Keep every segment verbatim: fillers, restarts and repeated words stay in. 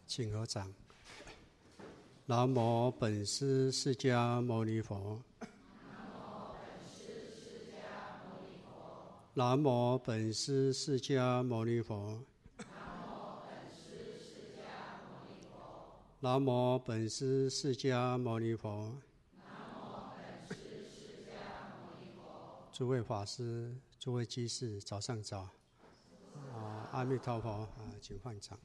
请合掌。南无本师释迦牟尼佛。南无本师释迦牟尼佛。南无本师释迦牟尼佛。诸位法师、诸位居士，早上早。啊，阿弥陀佛啊，请放掌。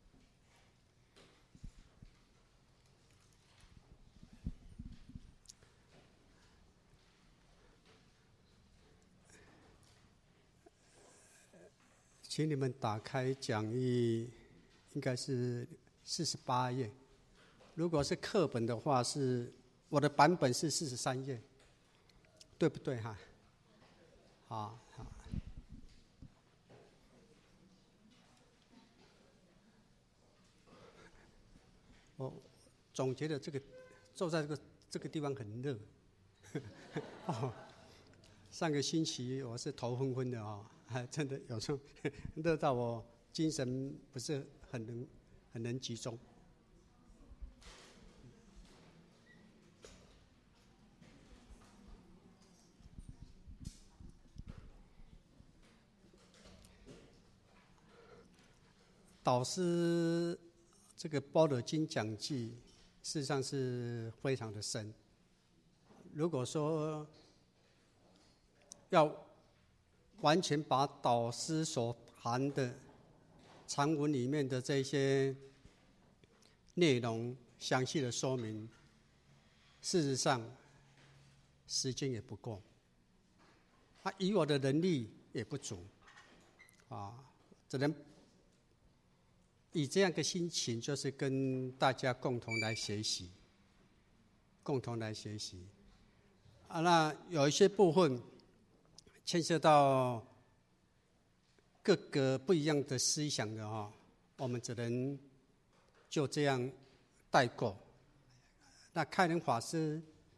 请你们打开讲义，应该是四十八页。如果是课本的话，是我的版本是四十三页，对不对哈？好好。我总觉得这个坐在这个这个地方很热。哦，上个星期我是头昏昏的哦，还真的有时候热到我精神不是很能很能集中。导师这个《般若经讲记》事实上是非常的深。如果说要完全把导师所谈的禅文里面的这些内容详细的说明，事实上时间也不够，啊，以我的能力也不足，啊，只能以这样的心情，就是跟大家共同来学习，共同来学习。啊，那有一些部分牵涉到各个不一样的思想的哈，我们只能就这样带过。那开仁法师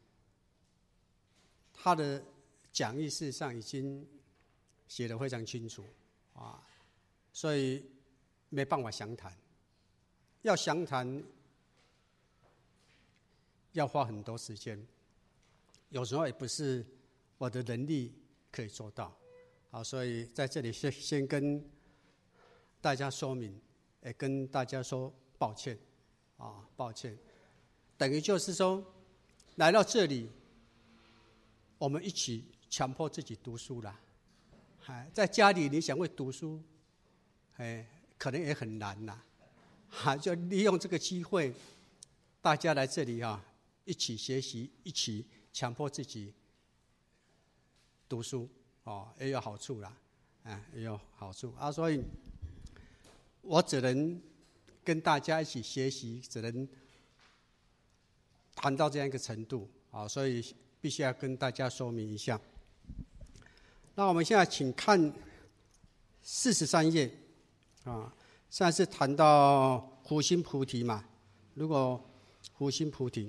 他的讲义事实上已经写得非常清楚啊，所以没办法详谈。要详谈，要花很多时间，有时候也不是我的能力可以做到。好，所以在这里先先跟大家说明，也跟大家说抱歉，啊，抱歉。等于就是说，来到这里，我们一起强迫自己读书啦。哎，在家里你想会读书，哎，可能也很难啦。啊，就利用这个机会，大家来这里啊，一起学习，一起强迫自己读书，哦，也有好处啦，啊，也有好处啊。所以，我只能跟大家一起学习，只能谈到这样一个程度啊，所以必须要跟大家说明一下。那我们现在请看四十三页啊。上次谈到苦心菩提嘛，如果苦心菩提，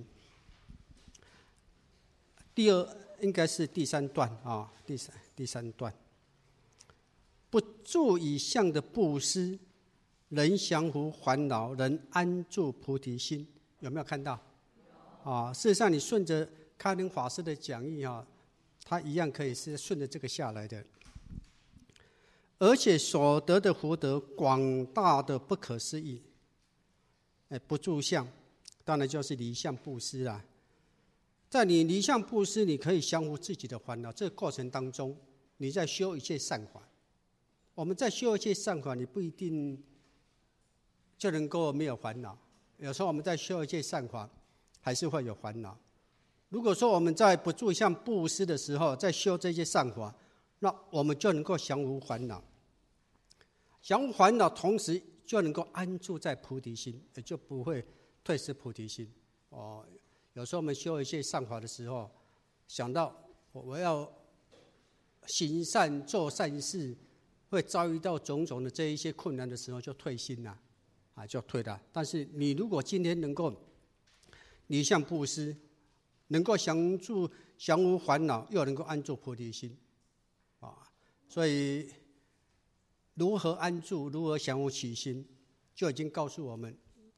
第二应该是第三段啊，第三第三段，不住以相的布施，能降伏烦恼，能安住菩提心，有没有看到？啊，事实上你顺着开仁法师的讲义啊，他一样可以是顺着这个下来的。而且所得的福德广大的不可思议，哎，不住相，当然就是离相布施啦。在你离相布施，你可以降服自己的烦恼。这个过程当中，你在修一切善法。我们在修一切善法，你不一定就能够没有烦恼。有时候我们在修一切善法，还是会有烦恼。如果说我们在不住相布施的时候，在修这些善法，那我们就能够降伏烦恼，降伏烦恼，同时就能够安住在菩提心，也就不会退失菩提心。哦，有时候我们修一些善法的时候，想到我要行善做善事，会遭遇到种种的这一些困难的时候，就退心了，啊，就退了。但是你如果今天能够离相布施，能够降住降伏烦恼，又能够安住菩提心。所以，如何安住，如何降伏起心，就已经告诉我们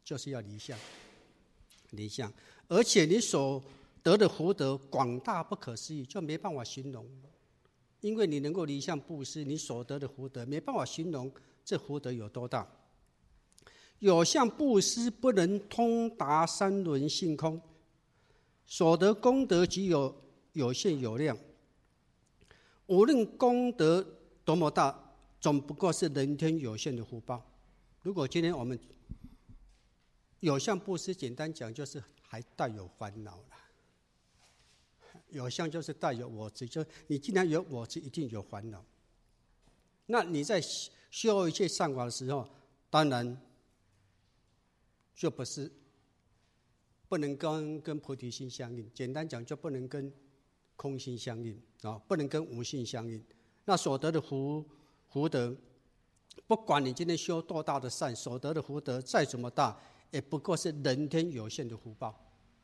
就是要离相，离相，而且你所得的福德广大不可思议，就没办法形容。因为你能够离相布施，你所得的福德没办法形容，这福德有多大？有相布施不能通达三轮性空，所得功德即有有限有量。无论功德多么大，总不过是人天有限的福报。如果今天我们有相布施，简单讲就是还带有烦恼了。有相就是带有我执，就你既然有我执，一定有烦恼。那你在修一切善法的时候，当然就不是不能跟跟菩提心相应。简单讲，就不能跟空心相应啊，不能跟无性相应。那所得的福福德，不管你今天修多大的善，所得的福德再怎么大，也不过是人天有限的福报。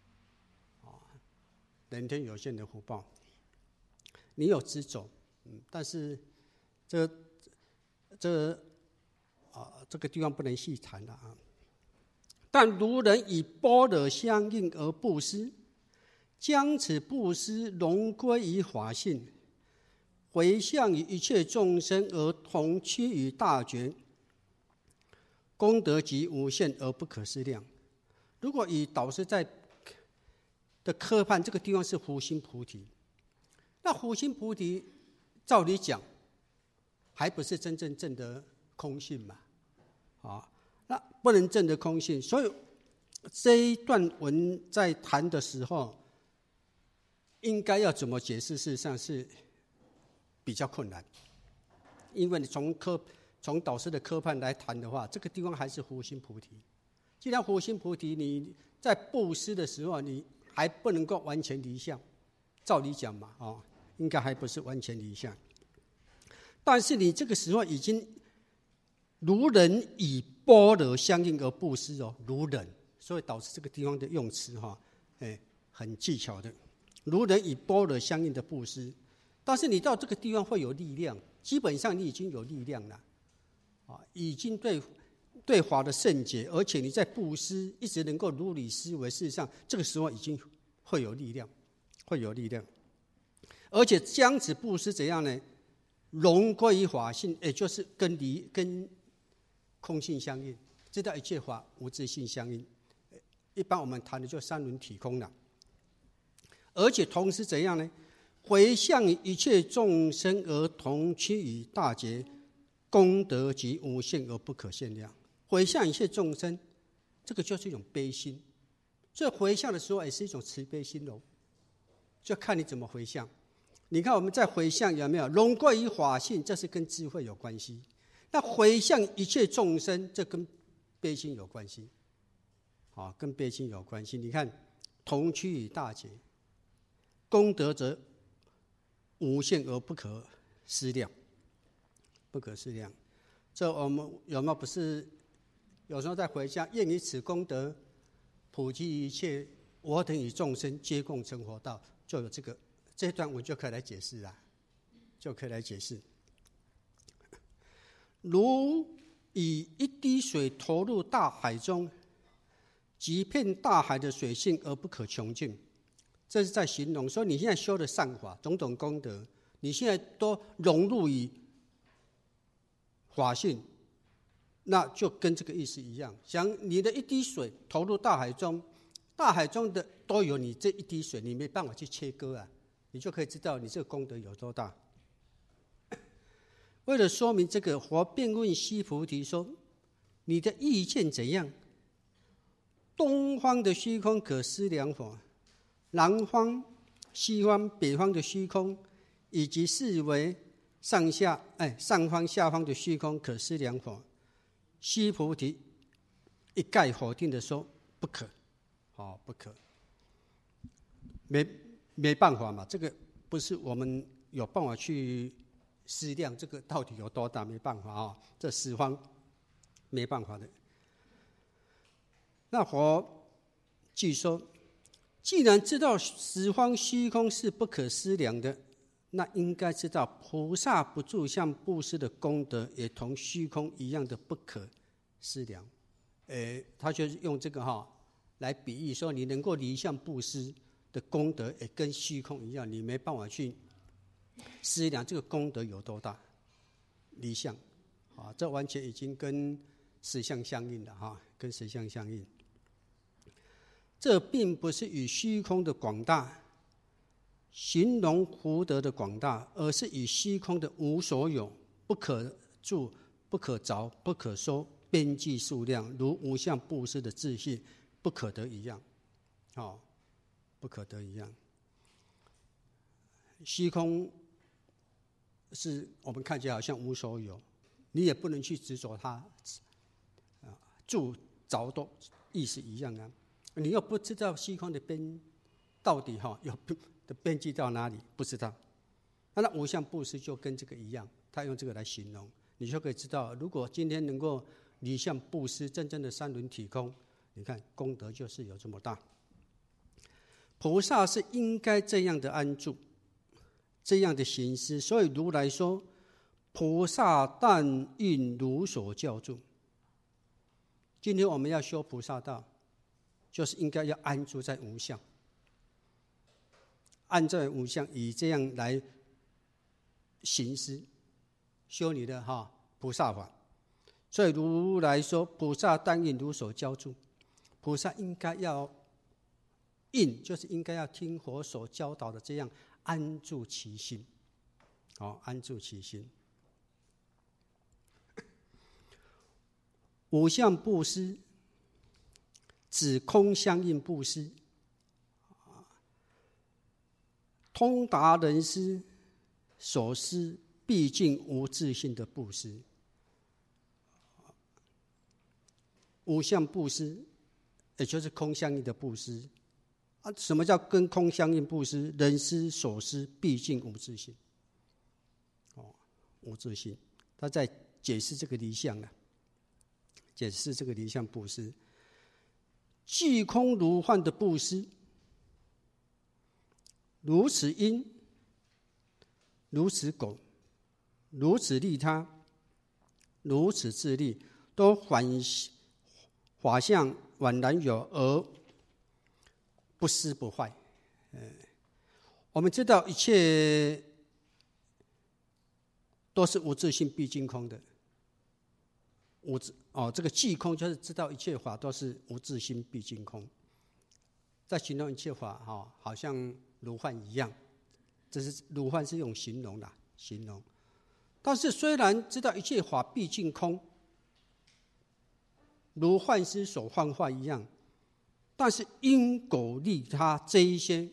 人天有限的福报，你有执着，嗯，但是这这啊这个地方不能细谈了啊。但如人以般若相应而布施，将此布施融归于法性，回向于一切众生而同趋于大觉，功德即无限而不可思量。如果以导师在的科判这个地方是福心菩提，那福心菩提照理讲还不是真正证得空性嘛？啊，那不能证得空性，所以这一段文在谈的时候，应该要怎么解释？事实上是比较困难，因为你从科从导师的科判来谈的话，这个地方还是福心菩提。既然福心菩提，你在布施的时候，你还不能够完全离相，照理讲嘛，哦，应该还不是完全离相。但是你这个时候已经如人以般若相应而布施哦，如人，所以导致这个地方的用词哈，哎，很技巧的。如人以般若相应的布施，但是你到这个地方会有力量，基本上你已经有力量了，啊，已经对。对法的圣解，而且你在布施一直能够如理思维，事实上这个时候已经会有力量，会有力量，而且将此布施怎样呢？融归于法性，也就是跟离跟空性相应，知道一切法无自性相应。一般我们谈的就三轮体空了，而且同时怎样呢？回向于一切众生而同趋于大觉，功德即无限而不可限量。回向一切众生，这个就是一种悲心，所以回向的时候也是一种慈悲心哦，就看你怎么回向。你看我们在回向有没有融归于法性，这是跟智慧有关系。那回向一切众生，这跟悲心有关系，啊，跟悲心有关系。你看同趋于大觉，功德则无限而不可思量，不可思量。这我们有没有不是有时候在回向，愿以此功德普及一切我等与众生皆共成佛道，就有这个这段我就可以来解释啦，就可以来解释。如以一滴水投入大海中，即遍大海的水性而不可穷尽。这是在形容说，你现在修的善法种种功德，你现在都融入于法性，那就跟这个意思一样。想你的一滴水投入大海中，大海中的都有你这一滴水，你没办法去切割啊，你就可以知道你这个功德有多大。为了说明这个，佛便问须菩提说：“你的意见怎样？东方的虚空可思量否？南方、西方、北方的虚空，以及四维上下哎上方下方的虚空可思量否？”须菩提一概否定的说：“不可，哦，不可，没没办法嘛，这个不是我们有办法去思量，这个到底有多大，没办法啊、哦，这十方没办法的。”那佛据说，既然知道十方虚空是不可思量的，那应该知道菩萨不住相布施的功德也同虚空一样的不可思量。 呃，他就是用这个哈来比喻说，你能够离相布施的功德，也跟虚空一样，你没办法去思量这个功德有多大。离相，啊，这完全已经跟实相相应了哈，跟实相相应。这并不是以虚空的广大形容福德的广大，而是以虚空的无所有、不可住、不可着、不可说、边际数量，如无相布施的自信不可得一样。哦，不可得一样。虚空是我们看起来好像无所有，你也不能去执着它，住着都意思一样啊。你又不知道虚空的边到底哈有的边际到哪里，不知道。那无相布施就跟这个一样，他用这个来形容，你就可以知道，如果今天能够离相布施，真正的三轮体空，你看功德就是有这么大。菩萨是应该这样的安住，这样的行施，所以如来说，菩萨但应如所教住。今天我们要修菩萨道，就是应该要安住在无相，安在无相，以这样来行施，修你的哈菩萨法。所以如来说，菩萨但应如所教住。菩萨应该要应，就是应该要听佛所教导的，这样安住其心，哦，安住其心。无相布施指空相应布施，通达人施所施毕竟无自性的布施。无相布施也就是空相应的布施啊。什么叫跟空相应布施？人施所施毕竟无自性，哦，无自性。他在解释这个离相了，解释这个离相布施。即空如幻的布施，如此因，如此果，如此利他，如此自利，都反法相宛然有，而不失不坏。我们知道一切都是无自性毕竟空的。无自哦，这个即空就是知道一切法都是无自性毕竟空，在形容一切法哈、哦，好像如幻一样。这是如幻是用形容的形容，但是虽然知道一切法毕竟空，如幻师所幻化一样，但是因果利他这一些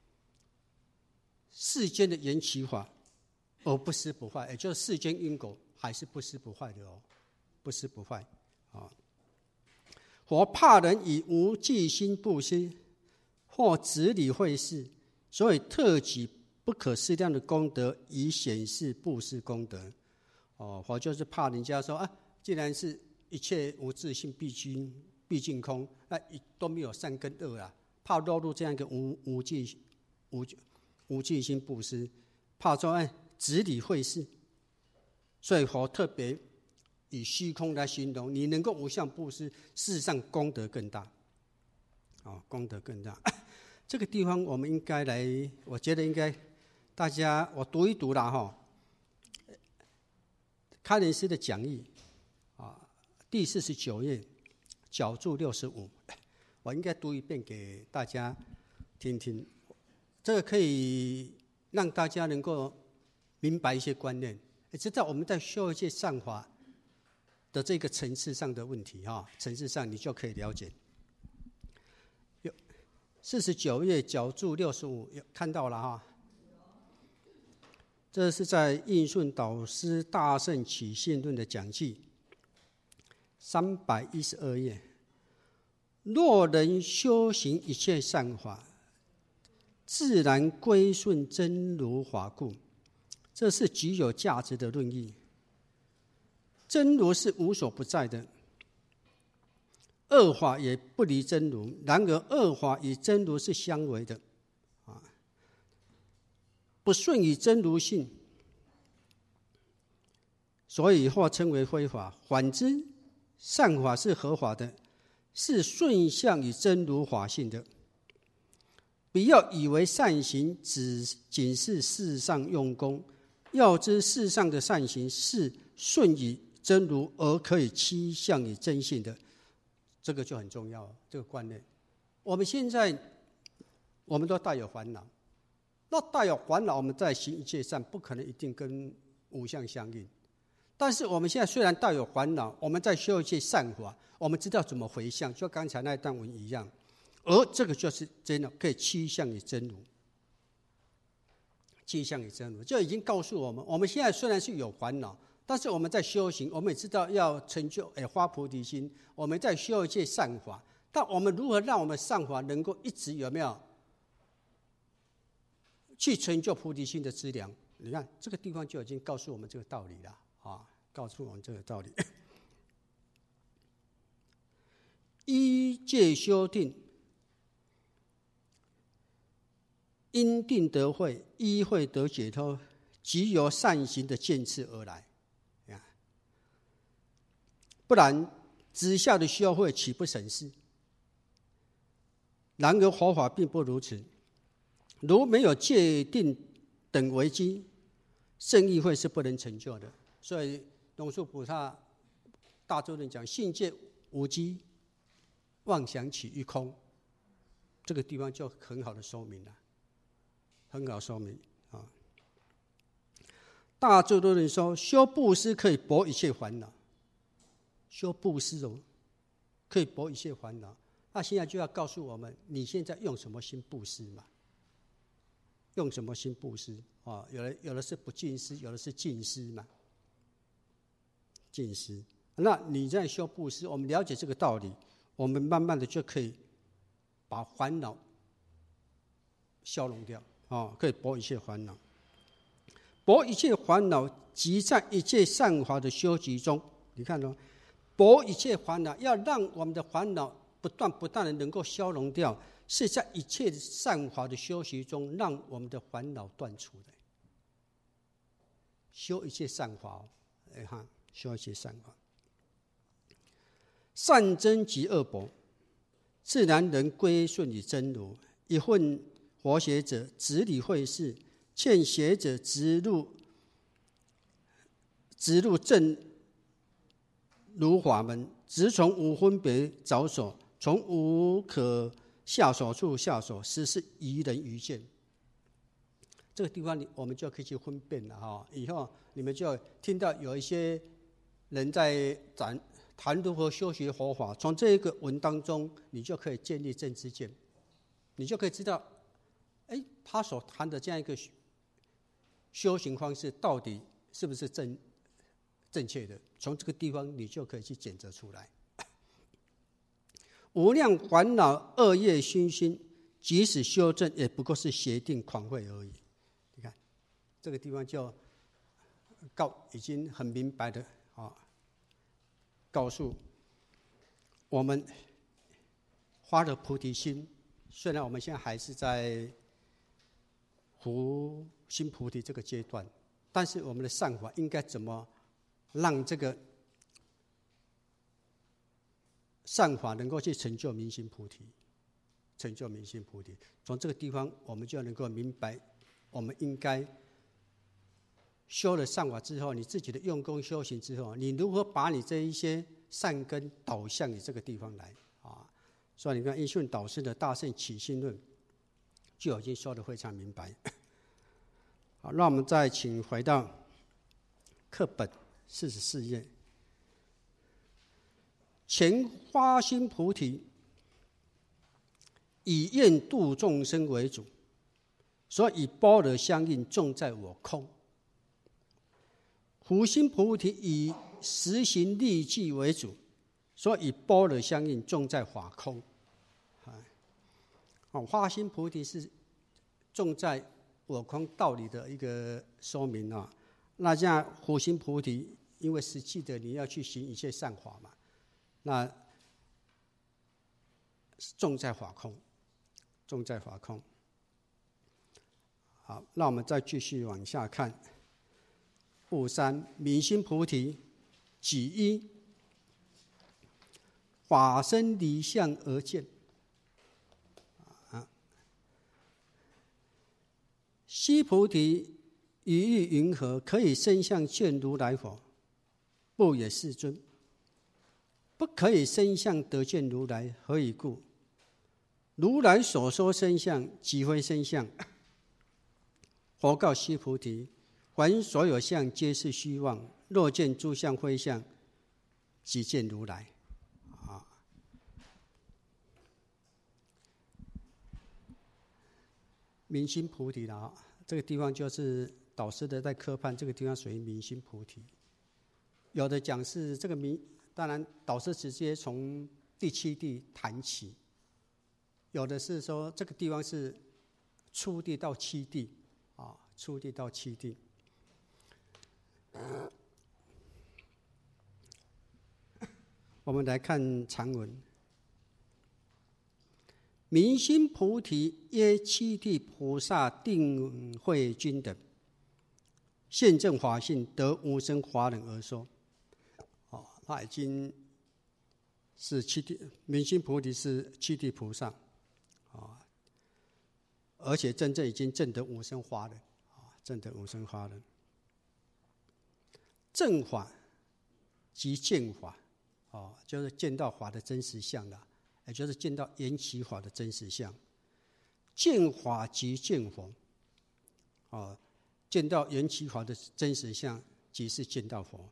世间的缘起法，而不失不坏，也就是世间因果还是不失不坏的哦，不失不坏啊。或怕人以无记心布施，或执理会事，所以特举不可思量的功德，以显示布施功德。哦，或就是怕人家说啊，既然是一切无自性毕竟毕竟空，那都没有善跟恶啊，怕落入这样一个无无记无无记心布施，怕说哎执理会事，所以佛特别以虚空来形容，你能够无相布施，事实上功德更大，哦，功德更大。这个地方我们应该来，我觉得应该大家我读一读啦哈。开仁师的讲义啊，第四十九页，角注六十五，我应该读一遍给大家听听，这个可以让大家能够明白一些观念，也知道我们在修一切善法的这个层次上的问题哈，层次上你就可以了解。四十九页角注六十五，看到了哈。这是在印顺导师大圣起信论的讲记，三百一十二页。若人修行一切善法，自然归顺真如法故，这是极有价值的论义。真如是无所不在的，恶法也不离真如，然而恶法与真如是相违的，啊，不顺于真如性，所以或称为非法。反之， 善法是合法的，是顺向与真如法性的。不要以为善行只仅是世上用功，要知世上的善行是顺与真如而可以趋向于真性的，这个就很重要，这个观念。我们现在我们都带有烦恼，那带有烦恼，我们在行一切善，不可能一定跟无相相应。但是我们现在虽然带有烦恼，我们在修一切善法，我们知道怎么回向，就刚才那一段文一样。而这个就是真的可以趋向于真如，趋向于真如，就已经告诉我们，我们现在虽然是有烦恼，但是我们在修行，我们也知道要成就诶发菩提心，我们在修一切善法，但我们如何让我们善法能够一直有没有去成就菩提心的资粮？你看这个地方就已经告诉我们这个道理了啊，告诉我们这个道理。依戒修定，因定得慧，依慧得解脱，即由善行的渐次而来。不然，直下的修慧岂不省事？然而佛法并不如此。如没有戒定等为基，圣意慧是不能成就的。所以龙树菩萨大咒论讲：信戒无基，妄想起于空。这个地方就很好的说明了。很好说明啊！大咒多人说，修布施可以博一切烦恼，修布施哦，可以博一切烦恼。那现在就要告诉我们，你现在用什么心布施嘛？用什么心布施啊？有的有的是不净施，有的是净施嘛。净施，那你在修布施，我们了解这个道理，我们慢慢的就可以把烦恼消融掉。哦，可以博一切烦恼，博一切烦恼，即在一切善法的修集中。你看哦，博一切烦恼，要让我们的烦恼不断不断的能够消融掉，是在一切善法的修习中，让我们的烦恼断除的。修一切善法哦，哎哈，修一切善法，善真即恶薄，自然能归顺于真如。一混佛学者直理慧事，欠学者直入直入正如法门，直从无分别着手，从无可下手处下手，实是愚人愚见。这个地方我们就可以去分辨了哈。以后你们就听到有一些人在谈谈如何修学佛法，从这一个文当中，你就可以建立正知见，你就可以知道。哎，他所谈的这样一个修行方式，到底是不是正正确的？从这个地方，你就可以去检测出来。无量烦恼恶业熏心，即使修正，也不过是邪定狂慧而已。你看，这个地方就告已经很明白的啊，告诉我们发了菩提心。虽然我们现在还是在福心菩提这个阶段，但是我们的善法应该怎么让这个善法能够去成就明心菩提？成就明心菩提，从这个地方我们就能够明白，我们应该修了善法之后，你自己的用功修行之后，你如何把你这一些善根导向你这个地方来啊？所以你看，印顺导师的《大乘起信论》就已经说得非常明白。好，那我们再请回到课本四十四页，前发心菩提，以愿度众生为主，所以以般若相应，重在我空。福心菩提以实行利济为主，所以以般若相应，重在法空。哦，发心菩提是重在我空道理的一个说明啊。那这样福心菩提，因为实际的你要去行一切善法嘛，那重在法空，重在法空。好，那我们再继续往下看。部三明心菩提，己一法身离相而见。啊，须菩提，于意云何？可以身相见如来否？不也，世尊。不可以身相得见如来，何以故？如来所说身相，即非身相。佛告须菩提：凡所有相，皆是虚妄。若见诸相非相，即见如来。啊，明心菩提了。这个地方就是导师的在科判，这个地方属于明心菩提。有的讲是这个明，当然导师直接从第七地谈起。有的是说这个地方是初地到七地，啊，初地到七地。我们来看长文。明心菩提耶七地菩萨定慧君等，现证法性，得无生法忍而说。哦，他已经是七地，明心菩提是七地菩萨。而且真正已经证得无生法忍，证得无生法忍。正法即见法，就是见到法的真实相了，也就是见到缘起法的真实相。见法即见佛，见到缘起法的真实相，即是见到佛。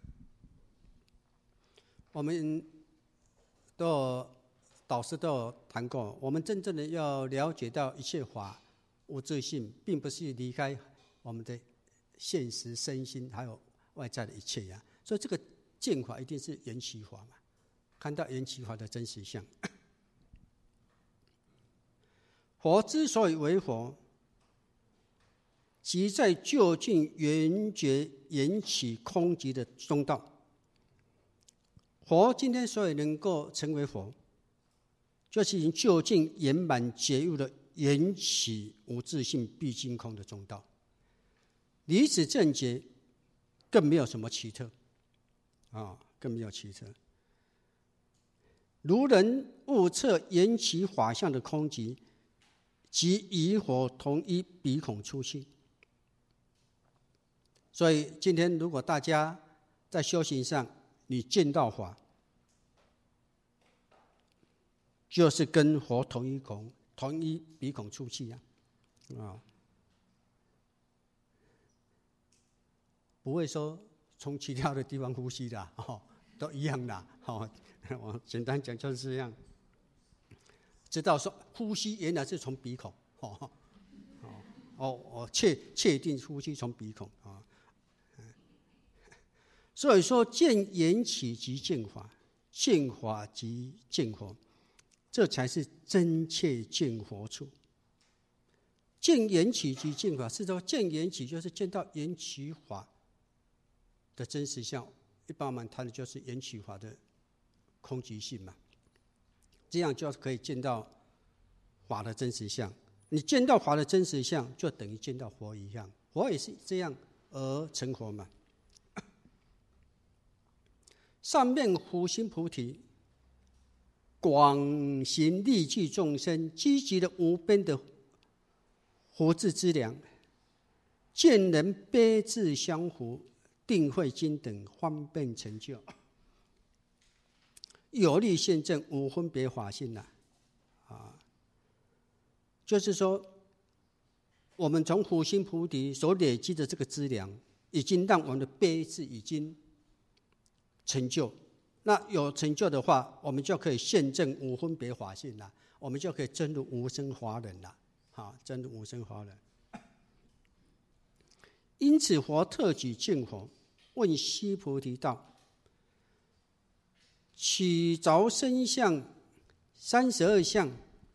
我们都有导师都有谈过，我们真正的要了解到一切法无自性，并不是离开我们的现实身心，还有外在的一切呀。所以这个见法一定是缘起法嘛，看到缘起法的真实相。佛之所以为佛，即在究竟圆觉缘起空寂的中道。佛今天所以能够成为佛，就是已经究竟圆满觉悟的缘起无自性毕竟空的中道。离此正觉，更没有什么奇特啊，更没有奇特。如人悟彻缘起法相的空寂，即与佛同一鼻孔出气。所以今天如果大家在修行上，你见到法，就是跟佛同一孔、同一鼻孔出气啊！啊，不会说从其他的地方呼吸的，哦，都一样的。哦，我简单讲就是这样。知道说呼吸原来是从鼻孔，哦哦哦，确确定呼吸从鼻孔啊。所以说，见缘起即见法，见法即见佛，这才是真切见佛处。见缘起即见法，是说见缘起就是见到缘起法的真实相。一般我们谈的就是缘起法的空寂性嘛，这样就可以见到法的真实相。你见到法的真实相，就等于见到佛一样，佛也是这样而成佛嘛。上面福心菩提，广行利济众生，积极的无边的福智之粮，见人悲智相符，定慧经等方便成就，有力现证无分别法性呐、啊！啊，就是说，我们从福心菩提所累积的这个资粮，已经让我们的悲智已经成就。那有成就的话，我们就可以现证无分别法性了，我们就可以真入无生法忍了。好，真入无生法忍。因此，佛特举见佛，问须菩提道：取着身相三十二相，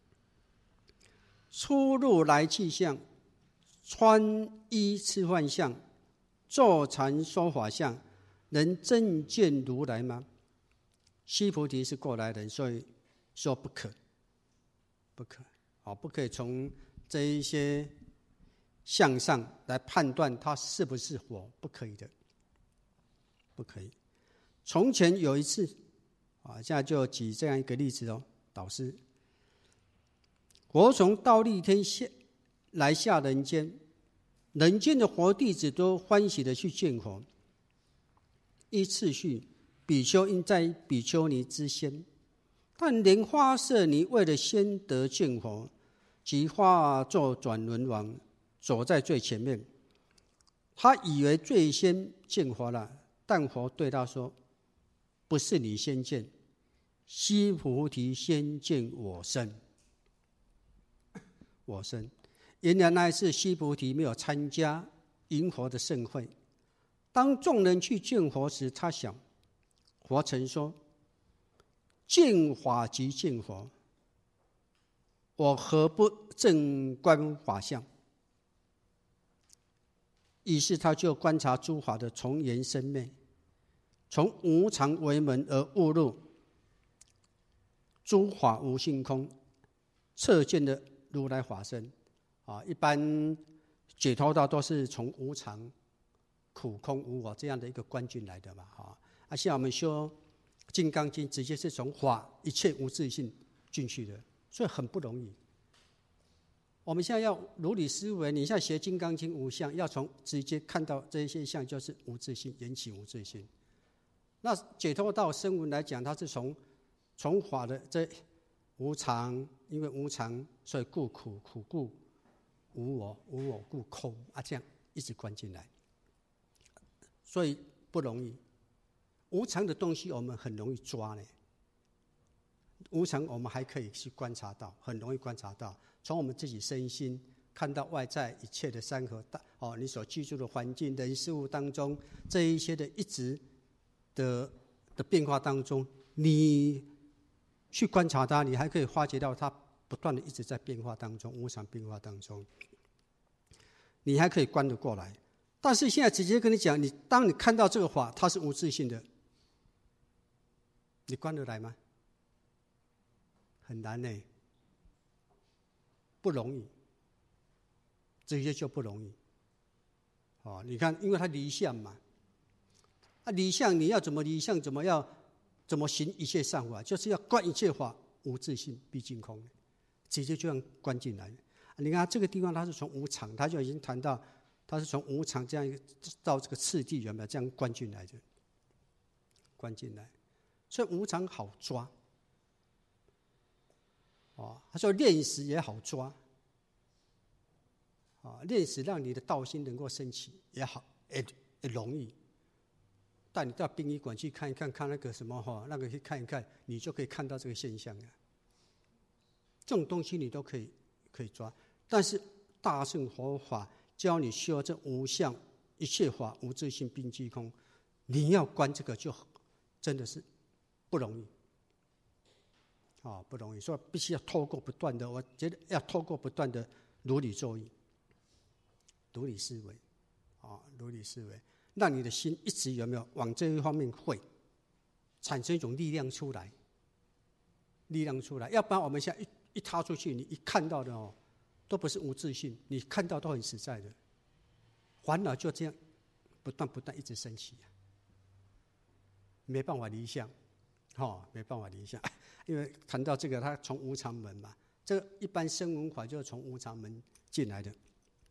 出入来去相，穿衣吃饭相，坐禅说法相，能真见如来吗？须菩提是过来人，所以说不可，不可，好，不可以从这一些相上来判断他是不是佛，不可以的，不可以。从前有一次， 啊，现在就举这样一个例子哦，导师，佛从忉利天下来下人间，人间的佛弟子都欢喜的去见佛。依次序，比丘应在比丘尼之先，但莲花舍尼为了先得见佛，即化作转轮王，走在最前面。他以为最先见佛了，但佛对他说：“不是你先见，须菩提先见我身。”我身，原来那一次须菩提没有参加迎佛的盛会。当众人去见佛时，他想，佛曾说：“见法即见佛，我何不正观法相？”于是他就观察诸法的从缘生灭，从无常为门而悟入诸法无性空，彻见的如来法身。啊，一般解脱道都是从无常、苦空无我这样的一个观境来的嘛，哈啊，像我们修《金刚经》，直接是从法一切无自性进去的，所以很不容易。我们现在要如理思维，你现在学《金刚经》无相，要从直接看到这些相就是无自性，缘起无自性。那解脱道声闻来讲，它是从从法的这无常，因为无常，所以故苦，苦故无我，无我故空啊，这样一直观进来。所以不容易，无常的东西我们很容易抓呢。无常我们还可以去观察到，很容易观察到，从我们自己身心看到外在一切的山河大哦，你所居住的环境、人事物当中，这一些的一直的的变化当中，你去观察它，你还可以发觉到它不断的一直在变化当中，无常变化当中，你还可以观得过来。但是现在直接跟你讲，你当你看到这个法，它是无自性的，你观得来吗？很难呢，不容易，这些就不容易。哦，你看，因为它离相嘛，啊，离相你要怎么离相？怎么要怎么行一切善法？就是要观一切法无自性毕竟空，直接就这样观进来。你看这个地方，它是从无常，它就已经谈到。它是从无常这样一个到这个次第，有没有这样观进来的？观进来，所以无常好抓。哦，他说练习也好抓。啊，练习让你的道心能够升起也好，也也容易。带你到殡仪馆去看一看，看那个什么哈，那个去看一看，你就可以看到这个现象了。这种东西你都可以可以抓，但是大乘佛法。教你修这无相一切法无自性并具空，你要观这个就真的是不容易，啊、哦，不容易，所以必须要透过不断的，我觉得要透过不断的如理作意、如理思维，啊、哦，如理思维，让你的心一直有没有往这一方面会产生一种力量出来，力量出来，要不然我们现在一一踏出去，你一看到的哦。都不是无自性，你看到都很实在的，烦恼就这样不断不断一直升起，没办法离相，哦，没办法离相，因为谈到这个，它从无常门嘛，这个一般声闻法就是从无常门进来的，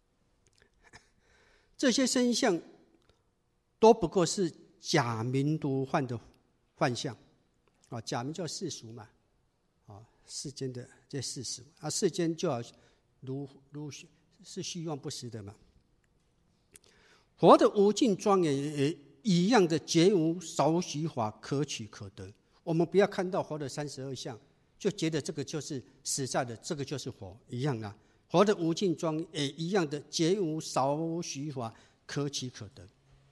这些身相都不过是假名独幻的幻象，啊，假名叫世俗嘛，啊，世间的这世俗，啊，世间就好。如如是虚妄不实的嘛？佛的无尽庄严也一样的绝无少许法可取可得。我们不要看到佛的三十二相，就觉得这个就是实在的，这个就是佛一样啊。佛的无尽庄严也一样的绝无少许法可取可得。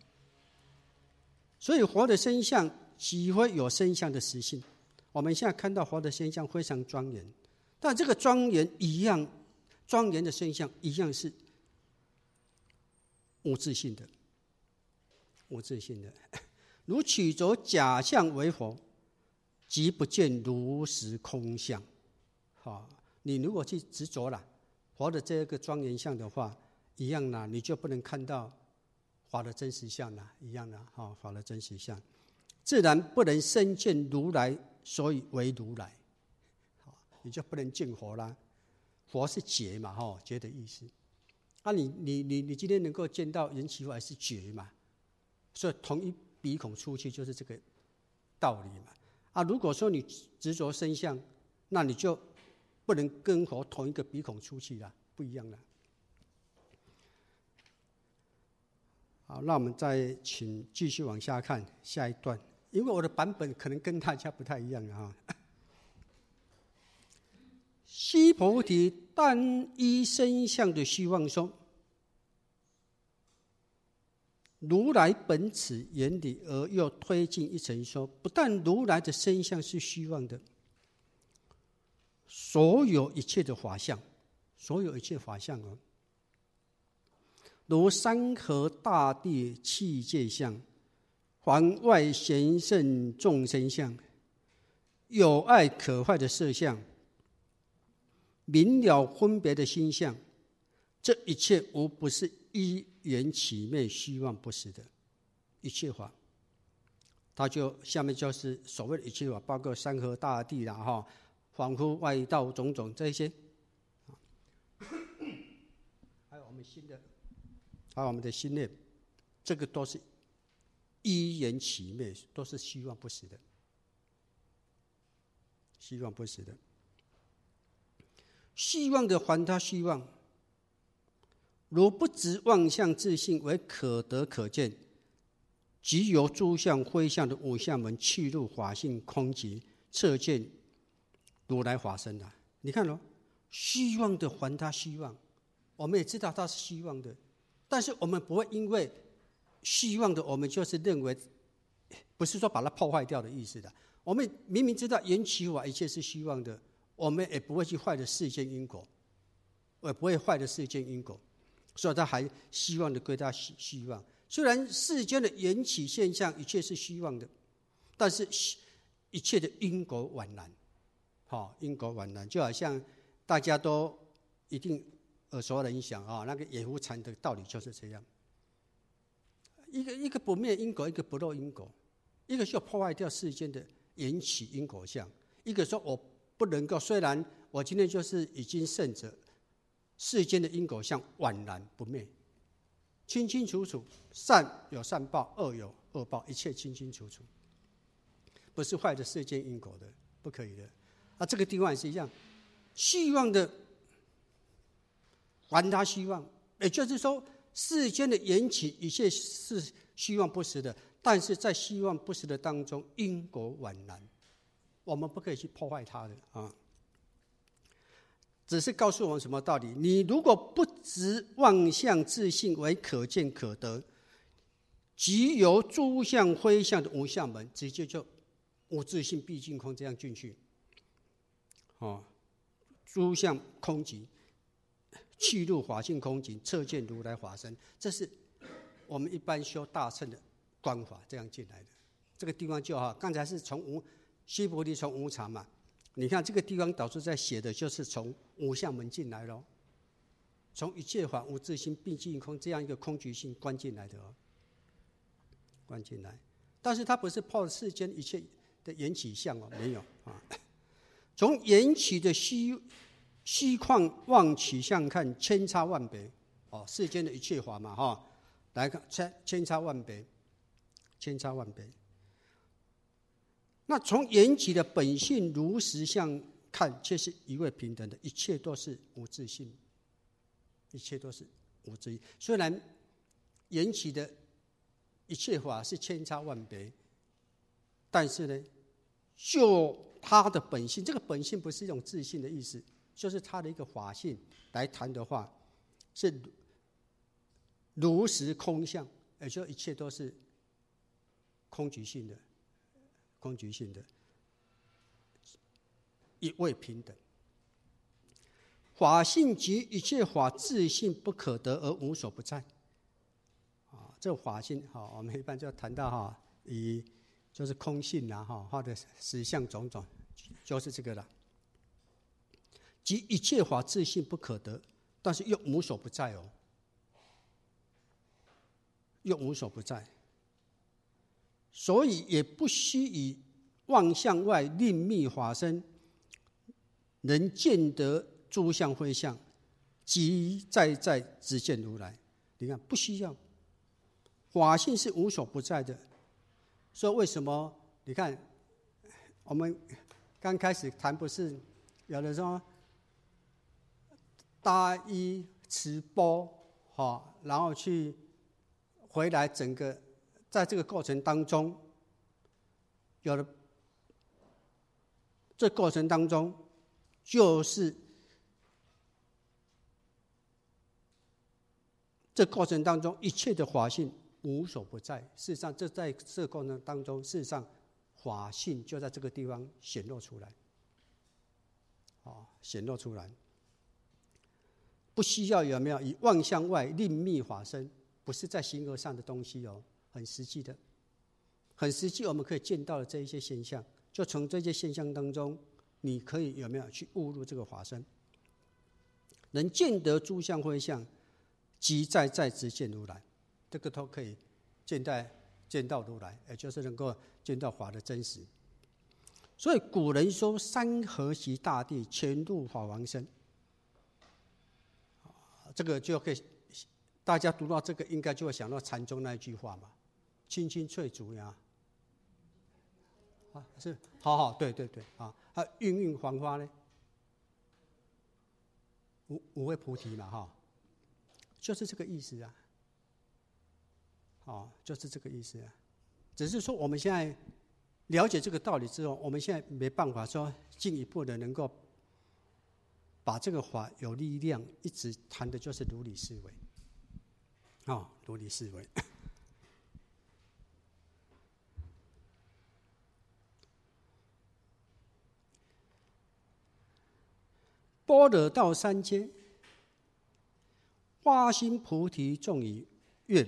所以佛的身相岂会有身相的实性？我们现在看到佛的身相非常庄严，但这个庄严一样。庄严的身相一样是无自性的，无自性的。如取着假相为佛，即不见如实空相。好，你如果去执着了佛的这个庄严相的话，一样啦，你就不能看到法的真实相啦，一样啦，哈，法的真实相。 自然不能深见如来，所以为如来。你就不能见佛啦，佛是觉嘛，哈，觉的意思。啊你，你你你今天能够见到缘起法是觉嘛，所以同一鼻孔出去就是这个道理嘛。啊，如果说你执着身相，那你就不能跟佛同一个鼻孔出去啦，不一样啦。好，那我们再请继续往下看下一段，因为我的版本可能跟大家不太一样啊。须菩提，单依身相的虚妄说，如来本此原理，而又推进一层说，不但如来的身相是虚妄的，所有一切的法相，所有一切法相哦。如山河大地器界相，环外贤圣众生相，有爱可坏的色相，明了分别的心相，这一切无不是依缘起灭虚妄不实的一切法。它就下面就是所谓的一切法，包括山河大地啦，哈，恍惚外道种种这些，还有我们新的。还有我们的心念，这个都是依缘起灭，都是虚妄不实的，虚妄不实的。虚妄的还他虚妄，如不执妄相自性为可得可见，即由诸相非相的五相门去入法性空寂，彻见如来法身啊！你看哦，虚妄的还他虚妄，我们也知道他是虚妄的。但是我们不会因为虚妄的，我们就是认为，不是说把它破坏掉的意思的。我们明明知道缘起法一切是虚妄的，我们也不会去坏的世间因果，也不会坏的世间因果，所以他还希望的归他虚妄。虽然世间的缘起现象一切是虚妄的，但是一切的因果宛然，好，因果宛然，就好像大家都一定耳熟能详啊，那个野狐禅的道理就是这样。一个一个不灭因果，一个不漏因果，一个就破坏掉世间的缘起因果相，一个说我不能够，虽然我今天就是已经圣者，世间的因果相宛然不灭，清清楚楚，善有善报，恶有恶报，一切清清楚楚，不是坏的世间因果的，不可以的。啊，这个地方也是一样，虚妄的还他虚妄，也就是说，世间的缘起一切是虚妄不实的，但是在虚妄不实的当中，因果宛然，我们不可以去破坏它的啊。只是告诉我们什么道理？你如果不执妄相自性为可见可得，即由诸相非相的无相门，直接就无自性毕竟空这样进去。哦，诸相空寂，去入法性空寂，彻见如来法身，这是我们一般修大乘的观法这样进来的。这个地方就哈，刚才是从无须菩提从无常嘛，你看这个地方导师在写的就是从无相门进来咯，从一切法无自性毕竟空这样一个空寂性观进来的哦，观进来。但是它不是破世间一切的缘起相哦，没有啊。从缘起的虚虚旷妄取相看，千差万别哦，世间的一切法嘛哈、哦，来看千千差万别，千差万别。那从缘起的本性如实相看，却是一味平等的，一切都是无自性，一切都是无自性。虽然缘起的一切法是千差万别，但是呢，就它的本性，这个本性不是一种自性的意思，就是它的一个法性来谈的话，是如实空相，也就一切都是空寂性的。空寂性的，一味平等。法性即一切法自性不可得而无所不在。啊，这法性，好，我们一般就谈到哈，以就是空性啊，哈，或者实相种种，就是这个了。即一切法自性不可得，但是又无所不在哦，又无所不在。 所以也不须以望向外另觅法身，能见得诸相非相，即在在直见如来。你看，不需要，法性是无所不在的。所以为什么你看我们刚开始谈，不是有的说大一持钵，然后去回来，整个在这个过程当中，有的这过程当中就是这过程当中一切的法性无所不在。事实上，这在这个过程当中，事实上法性就在这个地方显露出来，哦，显露出来，不需要有没有以望向外另觅法身，不是在形而上的东西哦，很实际的，很实际，我们可以见到的这一些现象，就从这些现象当中，你可以有没有去悟入这个法身，能见得诸相非相，即在在直见如来，这个都可以见到见到如来，也就是能够见到法的真实。所以古人说山河习大地，潜入法王身，这个就可以，大家读到这个应该就会想到禅宗那一句话嘛，青青翠竹呀，啊是，好好，对对对啊，啊郁郁黄花呢，无无畏菩提嘛哈，就是这个意思啊，哦，就是这个意思啊，只是说我们现在了解这个道理之后，我们现在没办法说进一步的能够把这个法有力量，一直谈的就是如理思维，哦，如理思维。般若道三阶，发心菩提重于愿，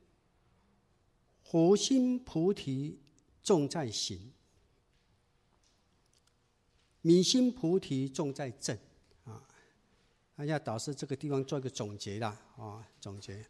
佛心菩提重在行，明心菩提重在正。啊，那要导师这个地方做一个总结啦，啊，总结。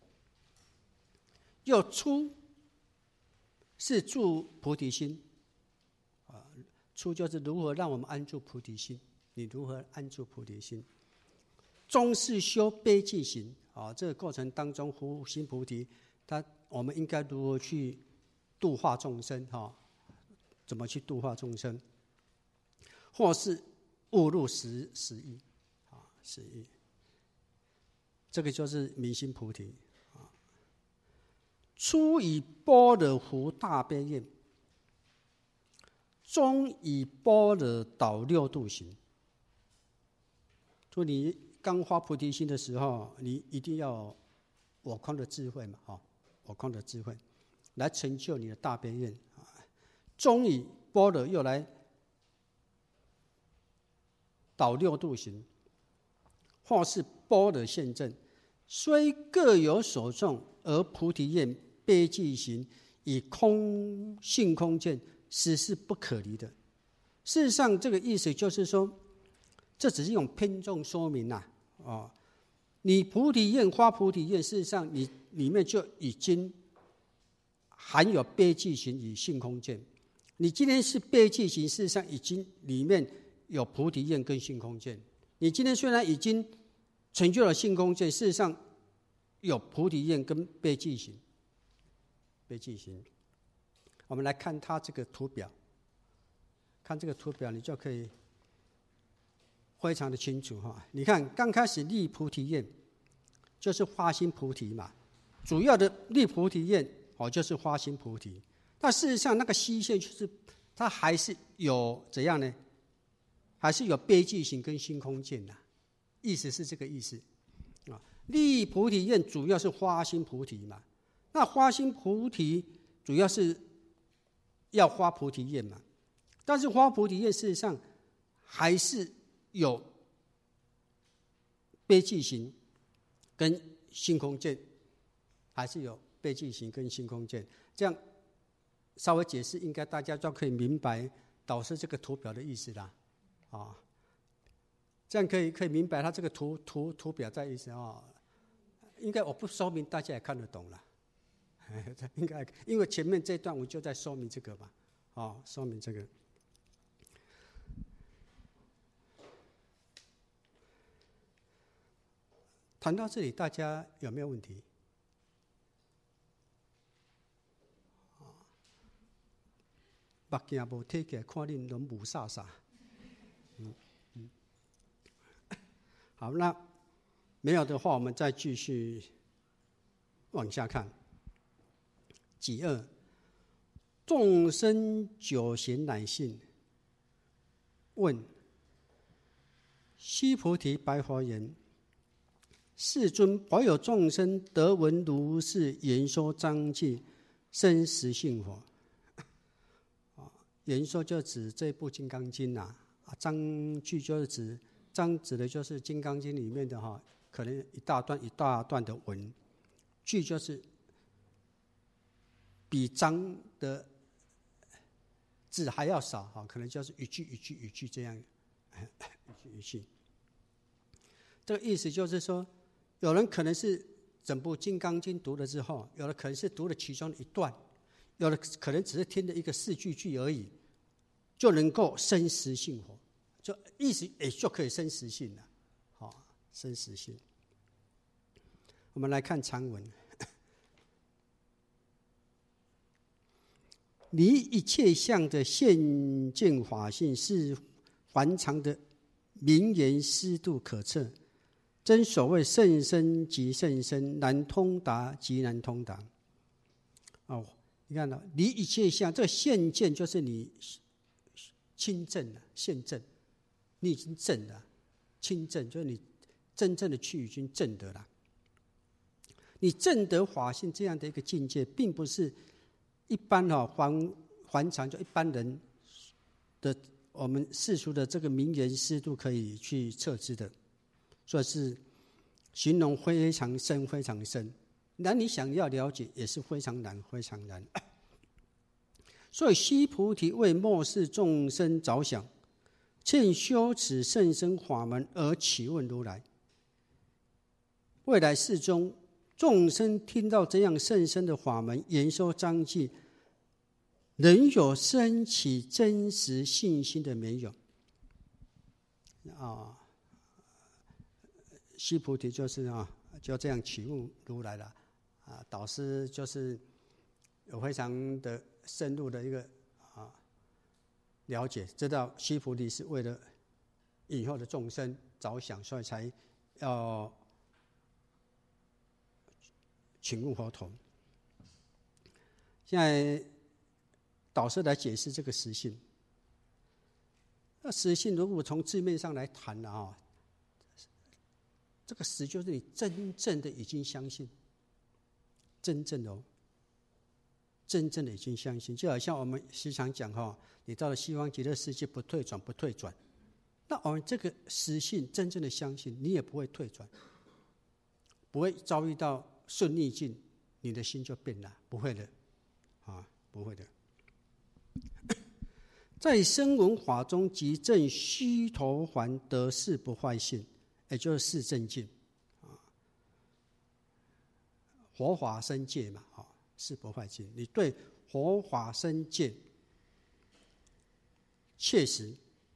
又初是住菩提心，啊，初就是如何让我们安住菩提心。你如何安住菩提心？中是修悲济行啊，这个过程当中，佛心菩提，它我们应该如何去度化众生？哈，怎么去度化众生？或是悟入实实义啊，实义，这个就是明心菩提啊。初以般若伏大悲愿，中以般若导六度行。说你刚发菩提心的时候，你一定要有我空的智慧嘛，哈，我空的智慧来成就你的大悲愿。中以般若又来导六度行，或是般若现证，虽各有所重，而菩提愿、悲济行以空性空见，实是不可离的。事实上，这个意思就是说，这只是一种偏重说明呐、啊，哦，你菩提愿发菩提愿，事实上你里面就已经含有悲济行与性空见。你今天是悲济行，事实上已经里面有菩提愿跟性空见。你今天虽然已经成就了性空见，事实上有菩提愿跟悲济行。悲济行，我们来看它这个图表，看这个图表，你就可以非常的清楚哈。你看，刚开始立菩提愿，就是发心菩提嘛，主要的立菩提愿哦，就是发心菩提。但事实上，那个虚线就是它还是有怎样呢？还是有悲济行跟性空见的，意思是这个意思啊。立菩提愿主要是发心菩提嘛，那发心菩提主要是要发菩提愿嘛，但是发菩提愿事实上还是有悲济行跟性空见，还是有悲济行跟性空见，这样稍微解释，应该大家就可以明白导师这个图表的意思啦。啊，这样可以可以明白他这个图图图表在意思啊。应该我不说明，大家也看得懂了。 应该，因为前面这段我就在说明这个嘛，哦，说明这个。谈到这里，大家有没有问题？目镜无摕起来，看恁拢无煞煞。嗯嗯。好，那没有的话，我们再继续往下看。己二，众生九贤乃信。问：须菩提，白佛言：世尊，保有众生得闻如是言说章句，生实信否？言说就指这部《金刚经》呐，啊，章句就是指章指的就是《金刚经》里面的哈，可能一大段一大段的文，句就是比章的字还要少哈，可能就是一句一句一句这样，一句一句。这个意思就是说，有人可能是整部《金刚经》读了之后，有的可能是读了其中一段，有的可能只是听了一个四句句而已，就能够生实信佛，就意思也就可以生实信了，好，生实信。我们来看长文。离一切相的现见法性，是凡常的名言思度可测。真所谓甚深即甚深，难通达即难通达。哦，你看到离一切相，这个现见就是你亲证了，现证，你已经证了，亲证就是你真正的去已经证得了。你证得法性这样的一个境界，并不是一般哈凡凡常就一般人的我们世俗的这个名言思度可以去测知的，所以是形容非常深非常深。那你想要了解也是非常难非常难。所以须菩提为末世众生着想，趁修持甚深法门而启问如来。未来世中，众生听到这样甚深的法门，言说章句，仍有升起真实信心的没有？啊，须菩提就是啊，就这样启悟如来了啊。导师就是有非常的深入的一个啊了解，知道须菩提是为了以后的众生着想，所以才要请悟佛陀。现在导师来解释这个实性。那实性如果从字面上来谈了啊，这个实就是你真正的已经相信，真正的哦，真正的已经相信，就好像我们时常讲哈，你到了西方极乐世界不退转不退转，那我们这个实性真正的相信，你也不会退转，不会遭遇到顺逆境，你的心就变了，不会的，啊，不会的。在声闻法中，即证须陀洹得事不坏性，也就是四正境，啊，佛法僧戒嘛，啊，事不坏境。你对佛法僧戒确实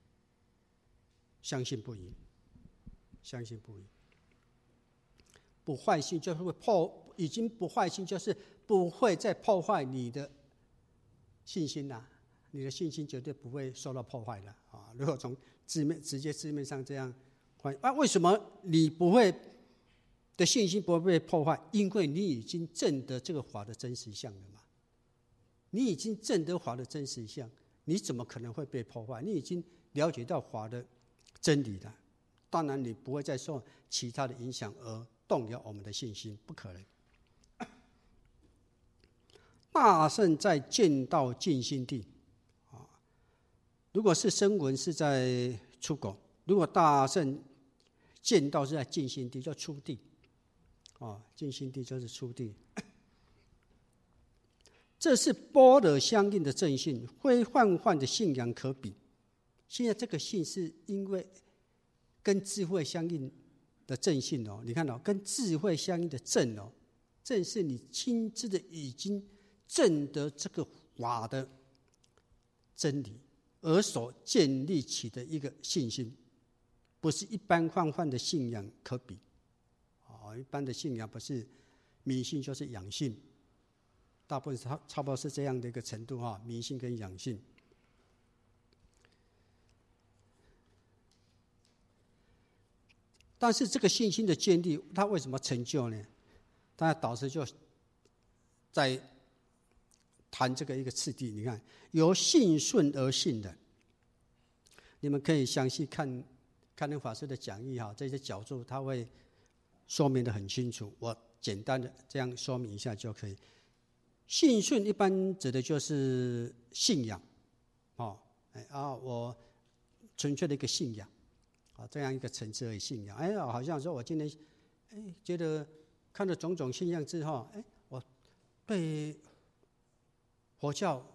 相信不疑，相信不疑。不坏性就是会破，已经不坏性就是不会再破坏你的信心啦、啊。你的信心绝对不会受到破坏的啊！如果从字面直接字面上这样翻，啊，为什么你不会的信心不会被破坏？因为你已经证得这个法的真实相了嘛。你已经证得法的真实相，你怎么可能会被破坏？你已经了解到法的真理了，当然你不会再受其他的影响而动摇我们的信心，不可能。大圣在见道尽心地。如果是声闻是在出果，如果大圣见道是在尽心地，叫出地，啊，尽心地就是出地。这是般若相应的正信，非泛泛的信仰可比。现在这个信是因为跟智慧相应的正信哦，你看哦，跟智慧相应的正哦， 正是你亲自的已经证得这个法的真理而所建立起的一个信心，不是一般泛泛的信仰可比。哦，一般的信仰不是迷信就是养信，大部分差差不多是这样的一个程度哈，迷信跟养信。但是这个信心的建立，它为什么成就呢？当然，导师就在谈这个一个次第。你看，由信顺而信人，你们可以详细看看那法师的讲义哈，这些角注他会说明得很清楚。我简单的这样说明一下就可以。信顺一般指的就是信仰，哦，哎啊，我纯粹的一个信仰。啊，这样一个层次而已，信仰。哎，好像说我今天，哎，觉得看了种种现象之后，哎，我对佛教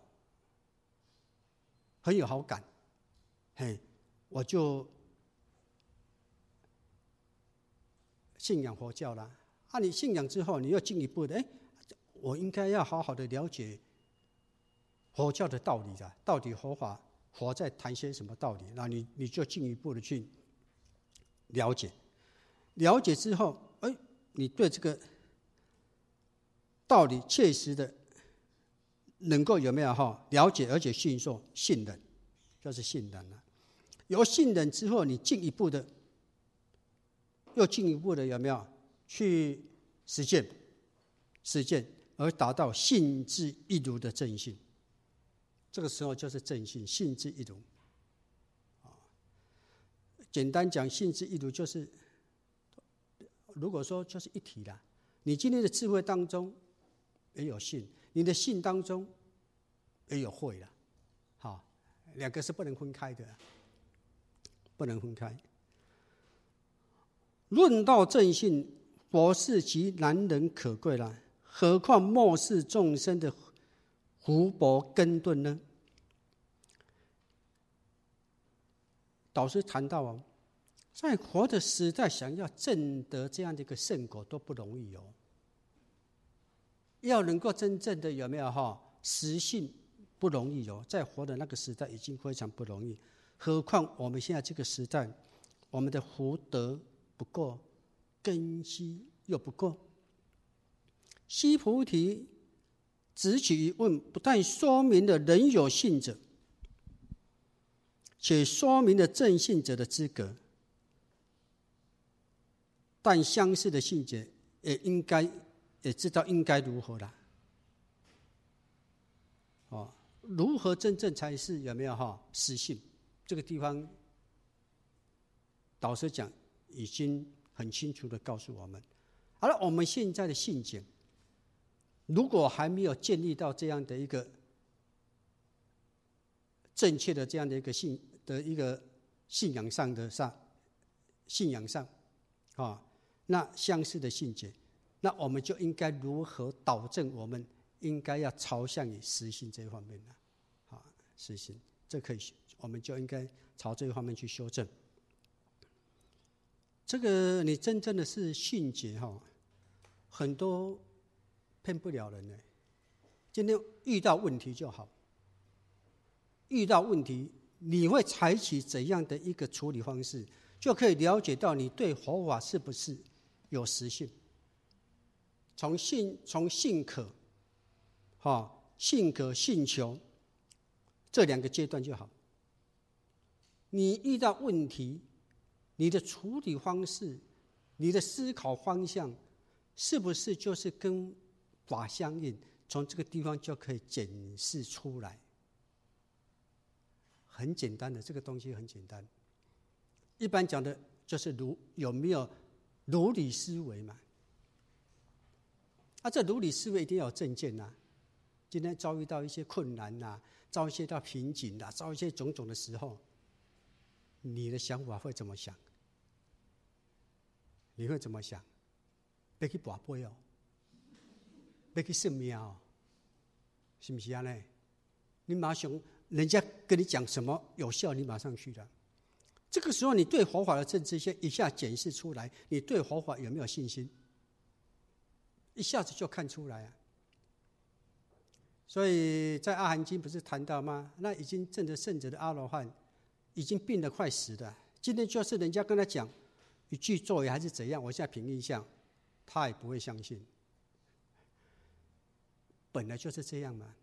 很有好感，嘿，我就信仰佛教了。啊，你信仰之后，你又进一步的，哎，我应该要好好的了解佛教的道理的，到底佛法佛在谈些什么道理？那你你就进一步的去了解，了解之后，哎，你对这个道理切实的能够有没有哈了解，而且信受信任，就是信任了。有信任之后，你进一步的，又进一步的有没有去实践，实践而达到信之一如的正信。这个时候就是正信，信之一如。简单讲，信之一如就是，如果说就是一体啦。你今天的智慧当中也有信，你的信当中也有慧啦，好，两个是不能分开的，不能分开。论到正信，佛是极难能可贵啦，何况末世众生的福薄根钝呢？导师谈到哦，在活的时代，想要证得这样的一个圣果都不容易哦。要能够真正的有没有哈实信不容易哦，在活的那个时代已经非常不容易，何况我们现在这个时代，我们的福德不够，根基又不够。须菩提直取一问，不但说明了人有信者，且说明了正信者的资格，但相似的信者也应该也知道应该如何啦。哦，如何真正才是有没有哈实信？这个地方导师讲已经很清楚的告诉我们。好了，我们现在的信解，如果还没有建立到这样的一个正确的这样的一个信的一个信仰上的上信仰上啊，那相似的信解，那我们就应该如何导正？我们应该要朝向于实信这一方面呢？啊，实信，这可以，我们就应该朝这一方面去修正。这个你真正的是信解哈，很多骗不了人呢。今天遇到问题就好。遇到问题，你会采取怎样的一个处理方式，就可以了解到你对佛法是不是有实信。从信从信可，哈，信可信求这两个阶段就好。你遇到问题，你的处理方式，你的思考方向，是不是就是跟法相应？从这个地方就可以检视出来。很简单的，这个东西很简单。一般讲的就是如有没有如理思维嘛？啊，这如理思维一定要有正见呐、啊。今天遭遇到一些困难呐、啊，遭遇到瓶颈呐、啊，遭遇一些种种的时候，你的想法会怎么想？你会怎么想？要去跋杯哦，要去算命哦，是不是啊？呢，你马上。人家跟你讲什么有效，你马上去了。这个时候，你对佛法的正知性一下检视出来，你对佛法有没有信心？ 一下子就看出来啊。所以在阿含经不是谈到吗？那已经证得圣者的阿罗汉，已经病得快死了。今天就是人家跟他讲一句作为还是怎样，我现在凭印象，他也不会相信。本来就是这样嘛，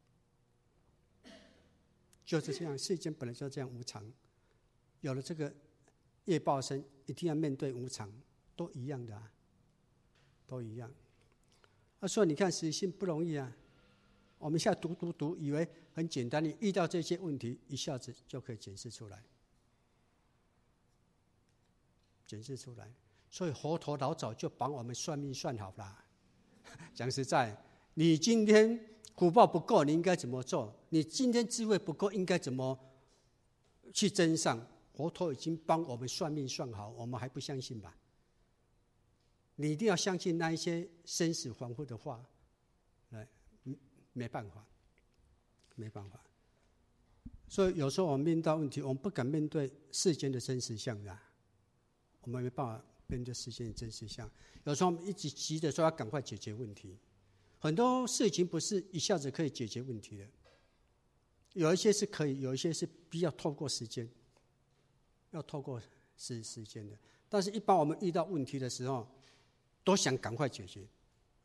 就是这样，世间本来就这样无常。有了这个业报身，一定要面对无常，都一样的啊，都一样。啊，所以你看实心不容易啊。我们现在读读读，以为很简单，你遇到这些问题，一下子就可以检视出来，检视出来。所以佛陀老早就帮我们算命算好了。讲实在，你今天福报不够，你应该怎么做？你今天智慧不够，应该怎么去增上？佛陀已经帮我们算命算好，我们还不相信吧？你一定要相信那一些生死恍惚的话，来。没办法，没办法。所以有时候我们面对问题，我们不敢面对世间的真实相的，我们没办法面对世间的真实相。有时候我们一直急着说要赶快解决问题，很多事情不是一下子可以解决问题的，有一些是可以，有一些是必要透过时间，要透过时时间的。但是，一般我们遇到问题的时候，都想赶快解决。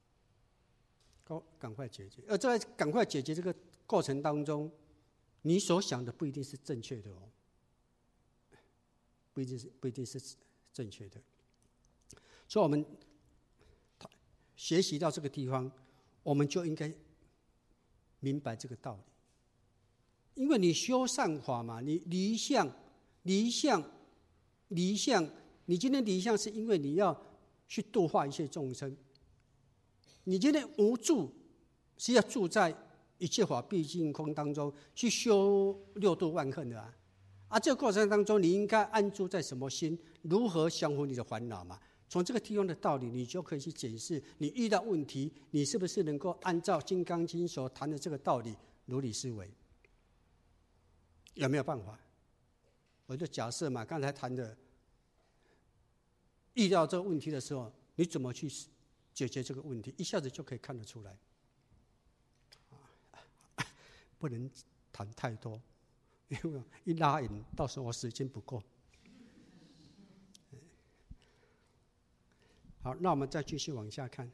赶快解决，而在赶快解决这个过程当中，你所想的不一定是正确的哦，不一定是不一定是正确的。所以，我们学习到这个地方，我们就应该明白这个道理。因为你修善法嘛，你离相、离相、离相，你今天离相是因为你要去度化一切众生。你今天无住，是要住在一切法毕竟空当中去修六度万恨的啊！啊，这个过程当中，你应该安住在什么心？如何降伏你的烦恼嘛？从这个地方的道理，你就可以去解释，你遇到问题，你是不是能够按照《金刚经》所谈的这个道理如理思维？有没有办法？我就假设嘛，刚才谈的，遇到这个问题的时候，你怎么去解决这个问题，一下子就可以看得出来。不能谈太多，因为一拉引，到时候我时间不够。好，那我们再继续往下看。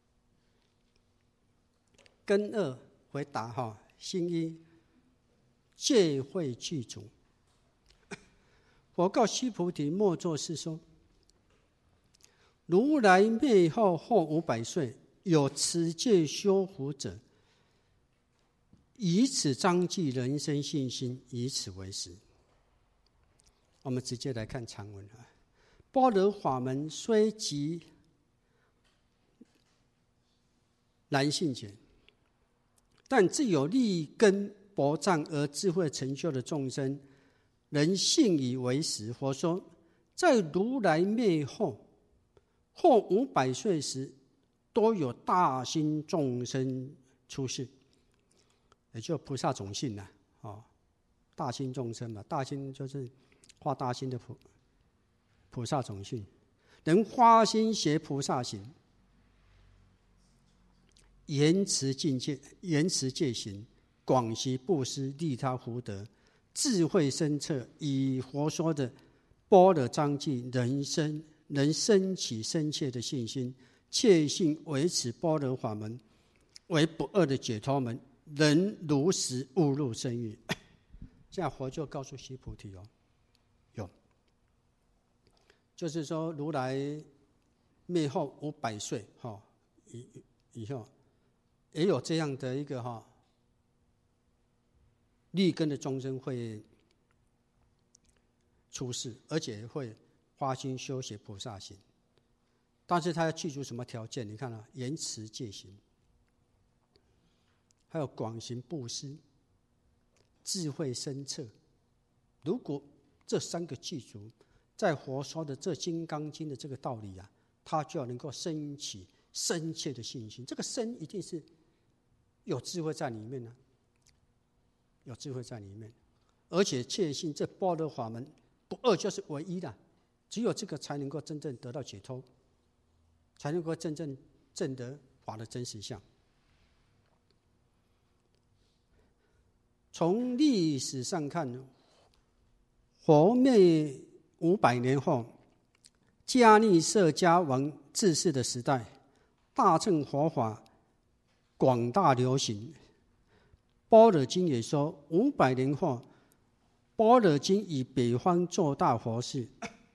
根二回答哈，心一戒慧具足。佛告须菩提：莫作是说。如来灭后后五百岁，有持戒修福者，以此彰记人生信心，以此为实。我们直接来看长文啊。般若法门虽极难信解，但自有利根薄障而智慧成就的众生，人信以为实。佛说，在如来灭后后五百岁时，都有大心众生出世，也就菩萨种性呐、啊，哦，大心众生嘛，大心就是发大心的菩菩萨种性，能发心学菩萨行，严持境界，严持戒行，广习布施，利他福德，智慧深彻，以佛说的般若彰记人生。能升起深切的信心，切信维持般若法门为不二的解脱门，能如实悟入生域。这样佛就告诉须菩提哦，有，就是说如来灭后五百岁哈，以以后也有这样的一个哈利根的众生会出世，而且会发心修学菩萨行，但是他要记住什么条件？你看啊，严持戒行，还有广行布施，智慧深彻。如果这三个记住，在佛说的这《金刚经》的这个道理啊，他就要能够升起深切的信心。这个深一定是有智慧在里面呢、啊，有智慧在里面，而且切信这般若法门不二就是唯一的。只有这个才能够真正得到解脱，才能够真正证得法的真实相。从历史上看，佛灭五百年后，迦利舍迦王治世的时代，大乘佛法广大流行。般若经也说，五百年后，般若经以北方做大佛事。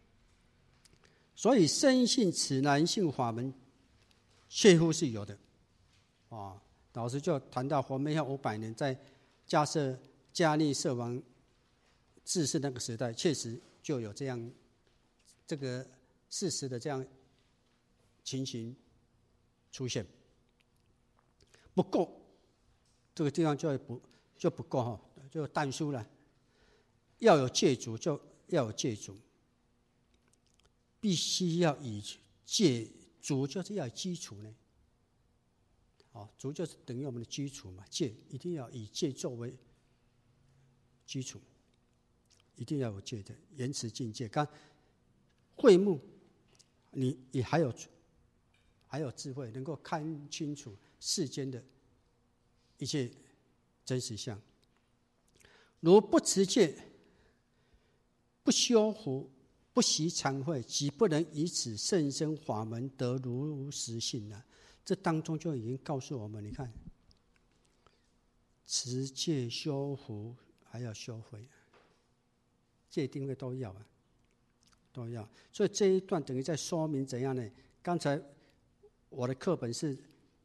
所以深信此男性法门确乎是有的。啊，老师就谈到佛灭后五百年，在迦舍迦利舍王治世那个时代，确实就有这样这个事实的这样情形出现。不过这个地方就不就不够哈，就但书了。要有戒足，就要有戒足，必须要以戒足，就是要有基础呢。哦，足就是等于我们的基础嘛，戒一定要以戒作为基础，一定要有戒的言辞境界。刚慧目，你也还有还有智慧，能够看清楚世间的一切真实相。如不持戒，不修福，不习禅慧，即不能以此甚深法门得如实性啊。这当中就已经告诉我们，你看，持戒修福还要修慧，戒定慧都要啊，都要。所以这一段等于在说明怎样呢？刚才我的课本是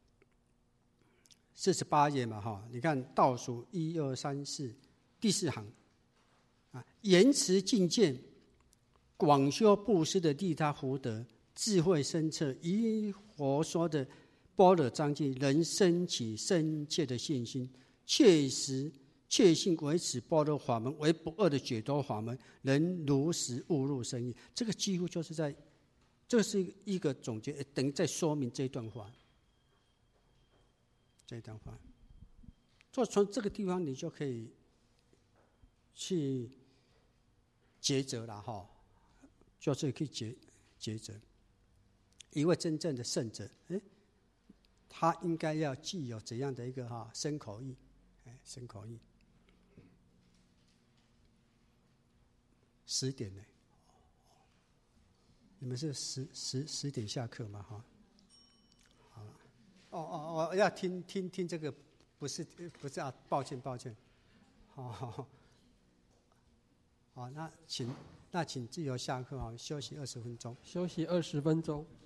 四十八页嘛，哈，你看倒数一二三四第四行啊，言辞境界，广修布施的利他福德，智慧深彻，依佛说的般若章句，能升起深切的信心，确实确信为此般若法门为不二的解脱法门，能如实悟入深意。这个几乎就是在，这是一个总结，等于在说明这段话。这段话，所以从这个地方你就可以去抉择了哈，就是可以抉抉择。一位真正的圣者，哎，他应该要具有怎样的一个哈身口意，哎，身口意。十点呢？你们是十十十点下课吗？哈，好了，哦哦哦，要听听听这个，不是不是啊，抱歉抱歉，好好好，好，那请那请自由下课啊，休息二十分钟， 休息二十分钟。